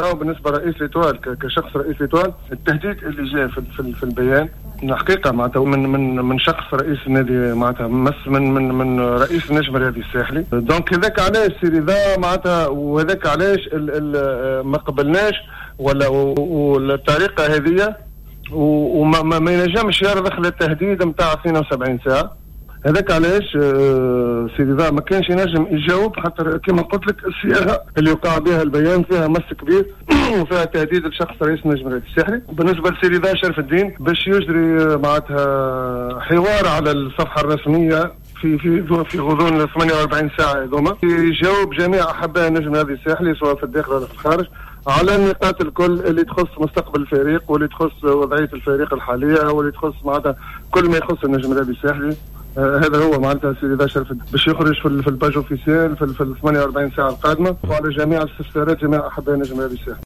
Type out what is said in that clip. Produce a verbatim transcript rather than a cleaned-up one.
نتاعو بالنسبه رئيس ليتوال كشخص رئيس ليتوال. التهديد اللي جاء في, في, في البيان الحقيقه معناتها من من من شخص رئيس النادي معناتها مس من من من رئيس النجم الرياضي الساحلي. دونك هذاك علاش سيري ذا معناتها وهذاك علاش ما قبلناش ولا والطريقه هذه وما ما, ما ينجمش يرضخ للتهديد نتاع اثنين وسبعين ساعه. هذاك علاش آه سيدي ذا ما كانش ينجم يجاوب خاطر كما قلت لك الصياغه اللي وقع بها البيان فيها مس كبير وفيها تهديد لشخص رئيس النجم الرياضي الساحلي. بالنسبه لسيدي ذا شرف الدين باش يجري معناتها حوار على الصفحه الرسميه في في في غضون ثمانية وأربعين ساعه هذوما يجاوب جميع احباء النجم الرياضي الساحلي سواء في الداخل ولا في الخارج على النقاط الكل اللي تخص مستقبل الفريق واللي تخص وضعيه الفريق الحاليه واللي تخص معناتها كل ما يخص النجم الرياضي الساحلي. آه هذا هو معناتها سيدي ذا شرف باش يخرج في, في الباج اوفيسيال في, في ال ثمانية وأربعين ساعه القادمه وعلى جميع الاستفسارات جميع احباء النجم الرياضي الساحلي.